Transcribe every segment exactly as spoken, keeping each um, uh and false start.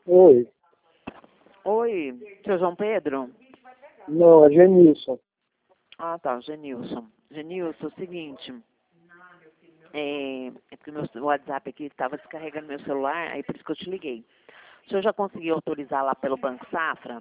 Oi. Oi, seu João Pedro? Não, é Genilson. Ah, tá, Genilson. Genilson, é o seguinte, é, é porque meu o WhatsApp aqui estava descarregando meu celular, aí por isso que eu te liguei. O senhor já conseguiu autorizar lá pelo Banco Safra?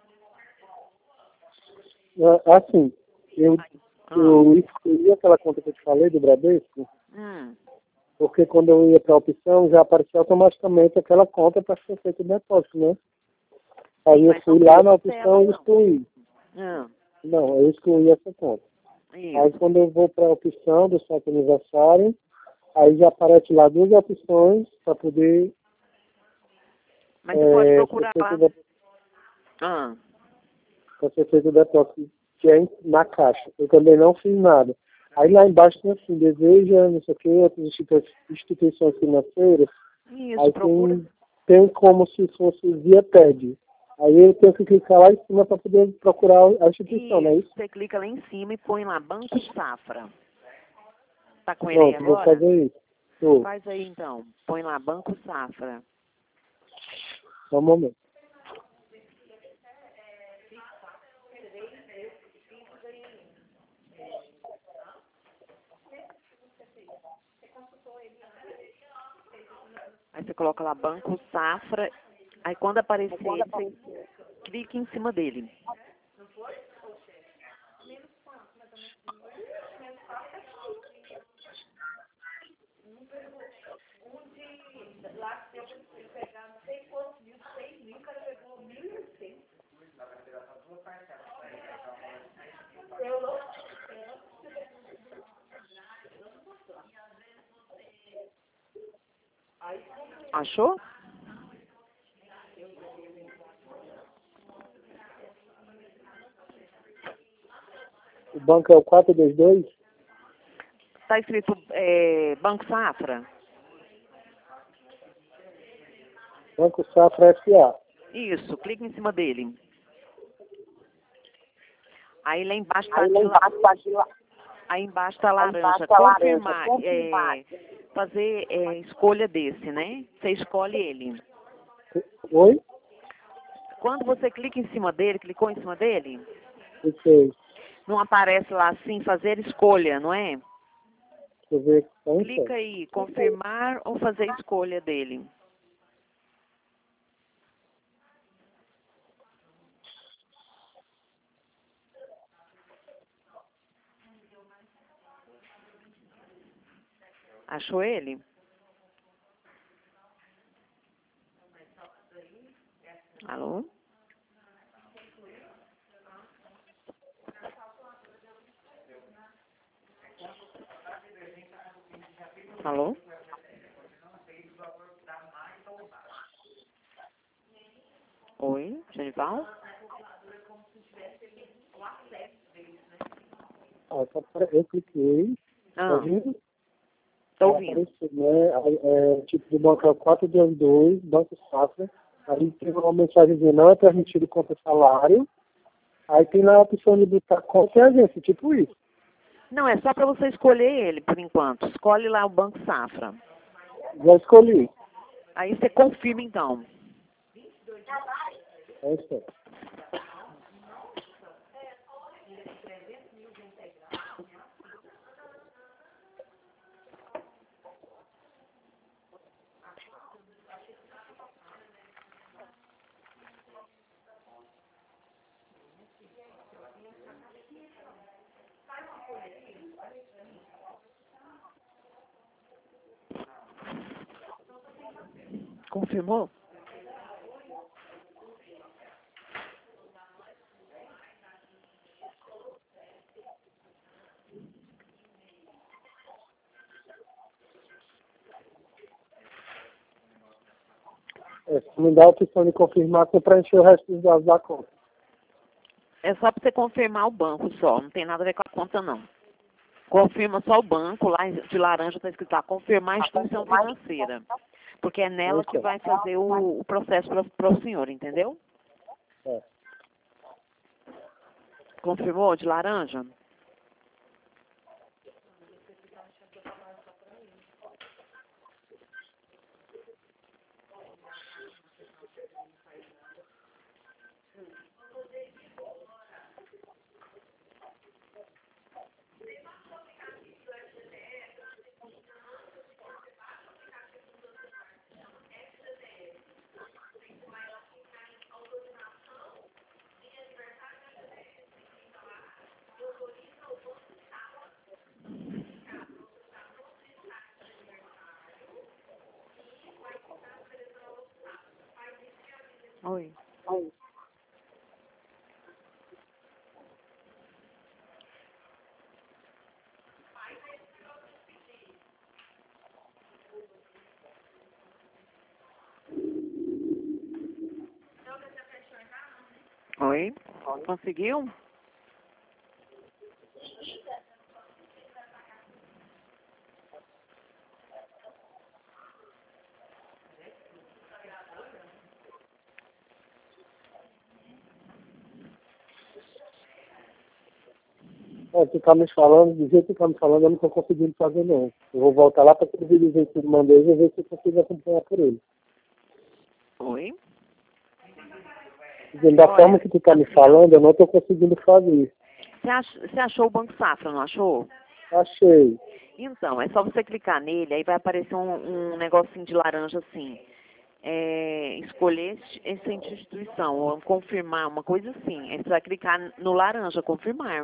É, assim, eu, Ah, eu escolhi aquela conta que eu te falei do Bradesco, hum, porque quando eu ia para a opção, já aparecia automaticamente aquela conta para ser feito o depósito, né? Aí eu mas fui não lá na precisa opção dela, e não. excluí. Ah, Não, eu excluí essa conta. Aí isso. quando eu vou para a opção do site aniversário, aí já aparece lá duas opções para poder Mas você pode é, ser procurar feito o lá. de- Ah, pra ser feito o depósito, que é em- na caixa. Eu também não fiz nada. Aí lá embaixo tem assim, deseja, não sei o que, outras institui- instituições financeiras. isso, Aí procura. tem, tem como se fosse via T E D. Aí eu tenho que clicar lá em cima para poder procurar a instituição, não é Isso, isso? você clica lá em cima e põe lá Banco Safra. Tá com ele aí Pronto, vou agora? fazer isso. Tô. Faz aí então. Põe lá Banco Safra. Só um momento. Aí você coloca lá Banco Safra. Aí quando aparecer ele, você clica em cima dele. Achou? O banco é o quatro dois dois? Tá escrito é, Banco Safra? Banco Safra S A. Isso, clica em cima dele. Aí lá embaixo tá Aí lá de la... embaixo tá de lá. Aí embaixo tá Aí embaixo laranja. tá laranja. Confirmar. Confirmar. É, fazer é, escolha desse, né? Você escolhe ele. Oi? Quando você clica em cima dele, clicou em cima dele, Isso aí. não aparece lá assim, fazer escolha, não é? Deixa eu ver. Então, Clica aí, confirmar ou fazer escolha dele. Achou ele? Alô? Alô? Oi, Genival? Ah, tá apare- eu cliquei. Tá Ah, vendo? tô Aí ouvindo. apareceu, né? Aí, é, tipo do banco é o quatro dois dois, Banco Safra. Aí tem uma mensagem dizendo não é permitido conta salário. Aí tem lá a opção de botar conta e agência, tipo isso. Não, é só para você escolher ele por enquanto. Escolhe lá o Banco Safra. Já escolhi. Aí você confirma então. É isso aí. Confirmou? É, se me dá a opção de confirmar para preencher o resto dos dados da conta. É só para você confirmar o banco só. Não tem nada a ver com a conta não. Confirma só o banco, lá de laranja está escrito lá, confirmar a instituição financeira. Porque é nela que vai fazer o, o processo para o senhor, entendeu? É. Confirmou de laranja? Oi. Oi. Oi? Conseguiu? É, tu tá me falando, do jeito que tá me falando, eu não tô conseguindo fazer não. Eu vou voltar lá para aquele vídeo que eu mandei e ver se eu consigo acompanhar por ele. Oi? Dizendo da Olha, forma que tu tá me falando, eu não tô conseguindo fazer. Você ach- você achou o Banco Safra, não achou? Achei. Então, é só você clicar nele, aí vai aparecer um, um negocinho de laranja assim. É, escolher esse- essa instituição, ou confirmar, uma coisa assim. Aí você vai clicar no laranja, confirmar.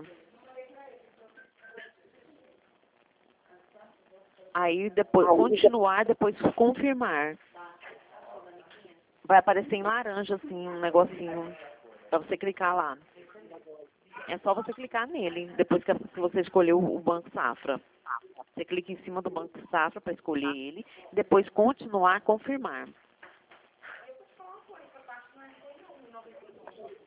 Aí depois, continuar, depois confirmar. Vai aparecer em laranja, assim, um negocinho pra você clicar lá. É só você clicar nele, depois que que você escolheu o Banco Safra. Você clica em cima do Banco Safra para escolher ele, depois continuar, confirmar.